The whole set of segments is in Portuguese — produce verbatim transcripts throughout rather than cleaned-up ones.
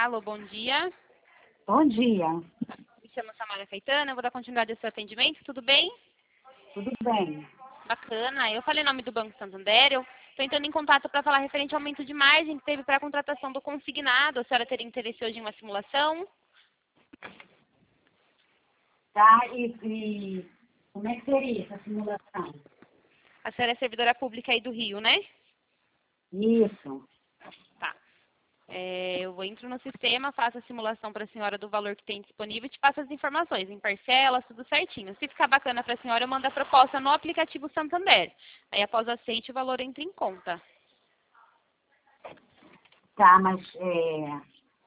Alô, bom dia. Bom dia, Me chamo Samara Caetano, eu vou dar continuidade ao seu atendimento, tudo bem? tudo bem? Bacana. Eu falei em nome do Banco Santander, eu estou entrando em contato para falar referente ao aumento de margem que teve para a contratação do consignado. A senhora teria interesse hoje em uma simulação? Tá, e, e como é que seria essa simulação? A senhora é servidora pública aí do Rio, né? Isso, Tá. É, eu entro no sistema, faço a simulação para a senhora do valor que tem disponível e te passo as informações em parcelas, tudo certinho. Se ficar bacana para a senhora, eu mando a proposta no aplicativo Santander. Aí, após aceite, o valor entra em conta. tá, mas é,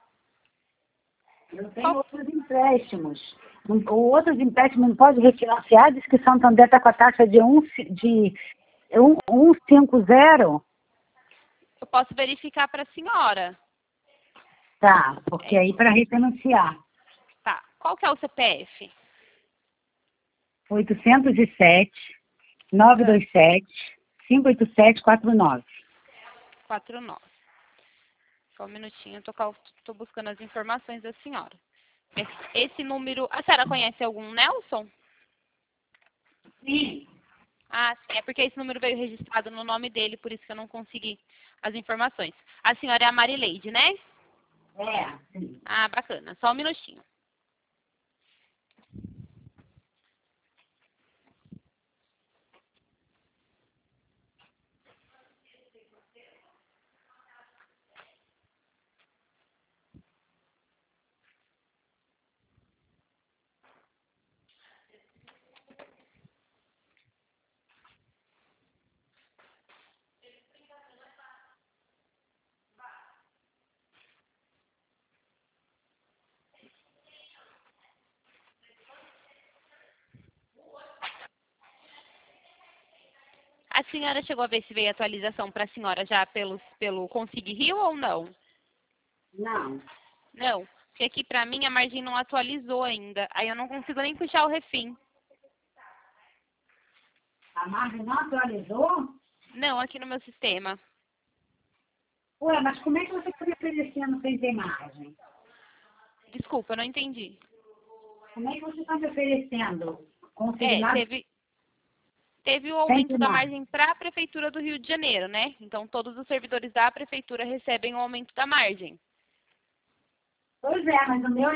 eu tenho Qual- outros empréstimos. Não- O outros empréstimos não pode refinanciar, diz que Santander está com a taxa de um, de um, um cinco zero. Eu posso verificar para a senhora. Tá, porque É, aí para refinanciar, tá. Qual que é o C P F? oitocentos e sete, novecentos e vinte e sete, cinco oito sete quatro nove. quatro nove. Só um minutinho, eu tô, cal- tô buscando as informações da senhora. Esse, esse número... A senhora conhece algum Nelson? Sim. Ah, sim. É porque esse número veio registrado no nome dele, por isso que eu não consegui as informações. A senhora é a Marileide, né? É, sim. Ah, bacana. Só um minutinho. A senhora chegou a ver se veio atualização para a senhora já pelos, pelo Consig Rio ou não? Não. Não. Porque aqui para mim a margem não atualizou ainda. Aí eu não consigo nem puxar o refim. A margem não atualizou? Não, aqui no meu sistema. Ué, mas como é que você está me oferecendo sem ter margem? Desculpa, eu não entendi. Como é que você está me oferecendo É, consignado teve, teve o sem aumento ter da margem? margem para a Prefeitura do Rio de Janeiro, né? Então todos os servidores da Prefeitura recebem o aumento da margem. Pois é, mas o meu